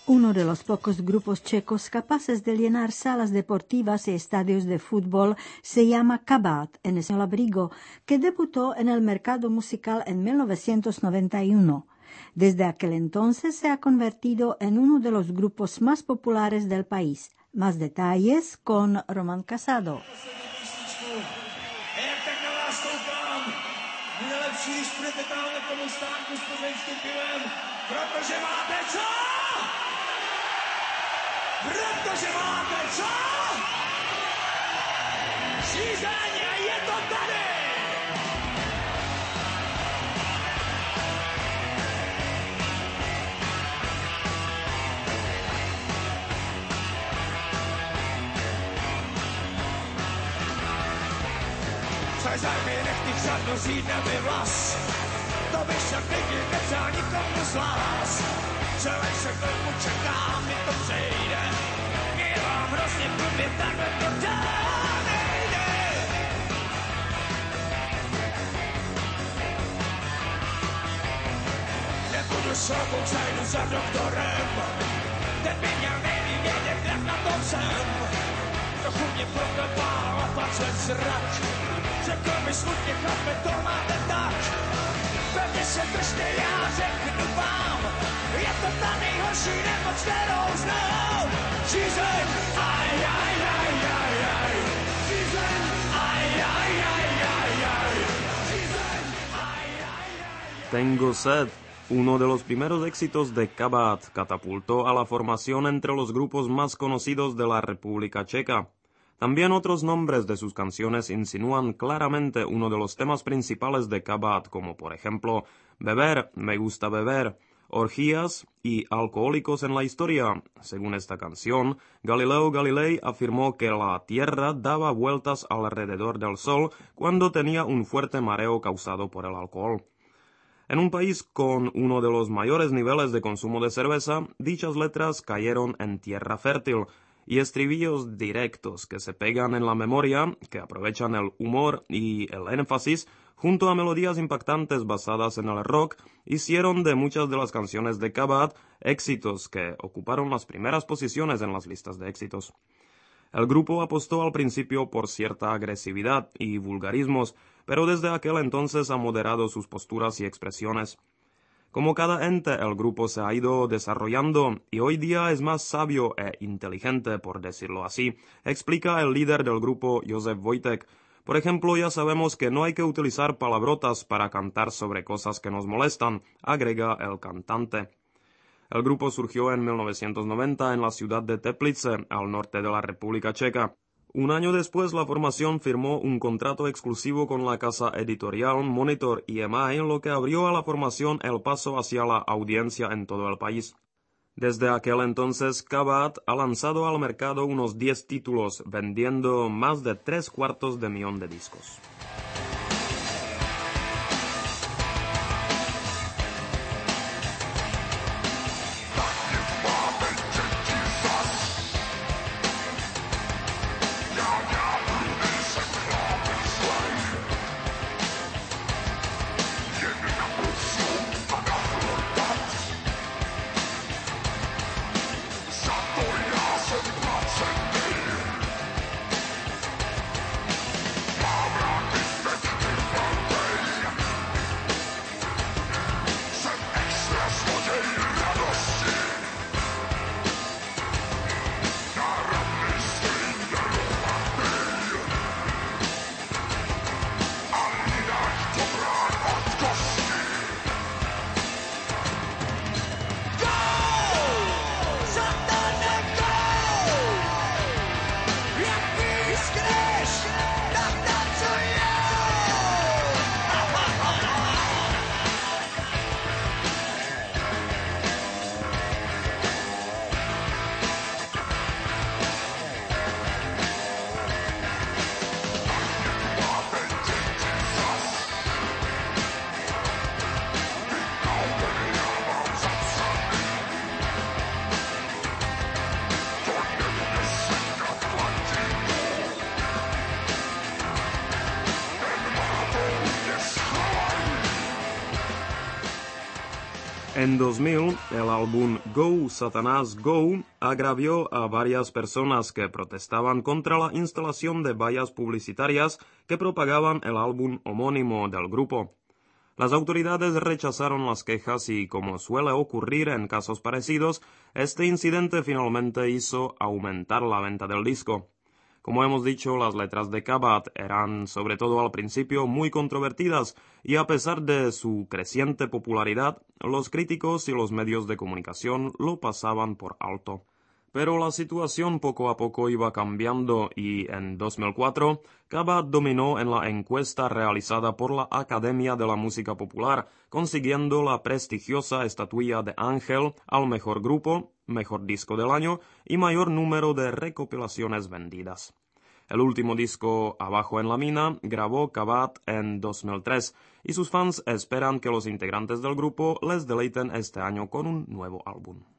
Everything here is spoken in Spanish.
Uno de los pocos grupos checos capaces de llenar salas deportivas y estadios de fútbol se llama Kabát, en el abrigo, que debutó en el mercado musical en 1991. Desde aquel entonces se ha convertido en uno de los grupos más populares del país. Más detalles con Roman Casado. Protože máte co? Žízeň a je to tady! Přezaň mi nechty žádnou řídne mi vlas, to by však lidi nepřál nikomu z vás. Člověk chvilku čeká, mi to přejde, je vám hrozně blbě, takhle to dál nejde. Nebudu šoupou, zajdu za doktorem, ten by měl nejmí vědět, jak na tom jsem. Trochu mě proklepal a pak se zrak, řekl mi smutně, chlape, to máte tak. Pevně se držte, já řeknu vám, je to ta nejhorší nemoc, kterou znám. Žízeň, aj, aj, aj, aj, aj. Žízeň, aj, aj, aj, aj, aj. Žízeň, aj, aj, aj. Tengo sed, uno de los primeros éxitos de Kabát, catapultó a la formación entre los grupos más conocidos de la República Checa. También otros nombres de sus canciones insinúan claramente uno de los temas principales de Kabát, como por ejemplo Beber, Me gusta beber, Orgías y Alcohólicos en la historia. Según esta canción, Galileo Galilei afirmó que la Tierra daba vueltas alrededor del Sol cuando tenía un fuerte mareo causado por el alcohol. En un país con uno de los mayores niveles de consumo de cerveza, dichas letras cayeron en tierra fértil, y estribillos directos que se pegan en la memoria, que aprovechan el humor y el énfasis, junto a melodías impactantes basadas en el rock, hicieron de muchas de las canciones de Kabát éxitos que ocuparon las primeras posiciones en las listas de éxitos. El grupo apostó al principio por cierta agresividad y vulgarismos, pero desde aquel entonces ha moderado sus posturas y expresiones. Como cada ente, el grupo se ha ido desarrollando y hoy día es más sabio e inteligente, por decirlo así, explica el líder del grupo, Josef Wojtek. Por ejemplo, ya sabemos que no hay que utilizar palabrotas para cantar sobre cosas que nos molestan, agrega el cantante. El grupo surgió en 1990 en la ciudad de Teplice, al norte de la República Checa. Un año después, la formación firmó un contrato exclusivo con la casa editorial Monitor EMI, lo que abrió a la formación el paso hacia la audiencia en todo el país. Desde aquel entonces, Kabát ha lanzado al mercado unos 10 títulos, vendiendo más de 750,000 de discos. En 2000, el álbum Go, Satanás Go agravió a varias personas que protestaban contra la instalación de vallas publicitarias que propagaban el álbum homónimo del grupo. Las autoridades rechazaron las quejas y, como suele ocurrir en casos parecidos, este incidente finalmente hizo aumentar la venta del disco. Como hemos dicho, las letras de Kabat eran, sobre todo al principio, muy controvertidas y a pesar de su creciente popularidad, los críticos y los medios de comunicación lo pasaban por alto. Pero la situación poco a poco iba cambiando y en 2004, Kabat dominó en la encuesta realizada por la Academia de la Música Popular, consiguiendo la prestigiosa estatuilla de Ángel al mejor grupo, mejor disco del año y mayor número de recopilaciones vendidas. El último disco, Abajo en la Mina, grabó Kabat en 2003 y sus fans esperan que los integrantes del grupo les deleiten este año con un nuevo álbum.